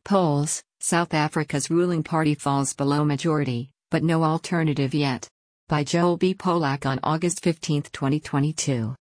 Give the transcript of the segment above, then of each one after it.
Polls: South Africa's ruling party falls below majority, but no alternative yet. By Joel B. Polak on August 15, 2022.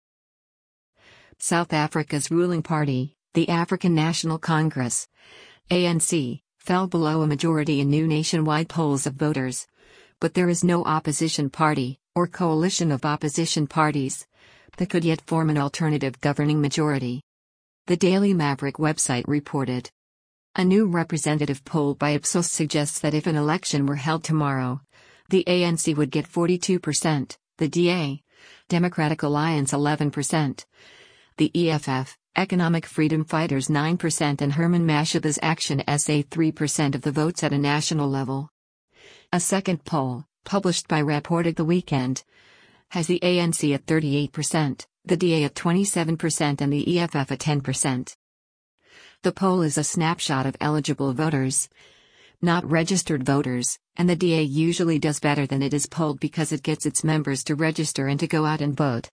South Africa's ruling party, the African National Congress, ANC, fell below a majority in new nationwide polls of voters. But there is no opposition party, or coalition of opposition parties, that could yet form an alternative governing majority. The Daily Maverick website reported. A new representative poll by Ipsos suggests that if an election were held tomorrow, the ANC would get 42%, the DA, Democratic Alliance 11%, the EFF, Economic Freedom Fighters 9% and Herman Mashaba's Action SA 3% of the votes at a national level. A second poll, published by Reported the Weekend, has the ANC at 38%, the DA at 27% and the EFF at 10%. The poll is a snapshot of eligible voters, not registered voters, and the DA usually does better than it is polled because it gets its members to register and to go out and vote.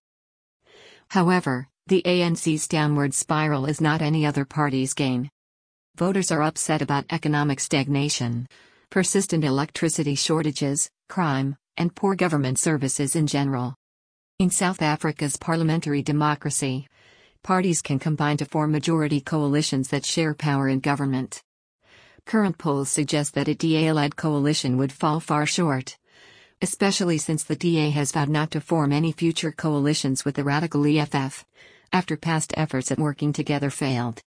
However, the ANC's downward spiral is not any other party's gain. Voters are upset about economic stagnation, persistent electricity shortages, crime, and poor government services in general. In South Africa's parliamentary democracy, parties can combine to form majority coalitions that share power in government. Current polls suggest that a DA-led coalition would fall far short, especially since the DA has vowed not to form any future coalitions with the radical EFF, after past efforts at working together failed.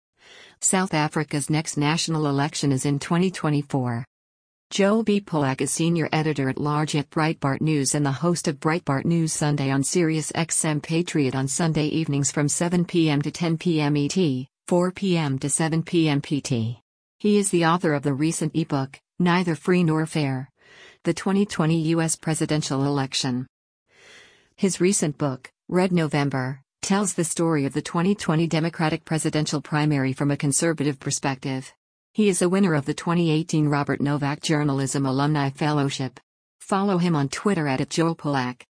South Africa's next national election is in 2024. Joel B. Polak is senior editor-at-large at Breitbart News and the host of Breitbart News Sunday on Sirius XM Patriot on Sunday evenings from 7 p.m. to 10 p.m. ET, 4 p.m. to 7 p.m. PT. He is the author of the recent ebook, Neither Free Nor Fair: The 2020 U.S. Presidential Election. His recent book, Red November, tells the story of the 2020 Democratic presidential primary from a conservative perspective. He is a winner of the 2018 Robert Novak Journalism Alumni Fellowship. Follow him on Twitter @JoelPolak.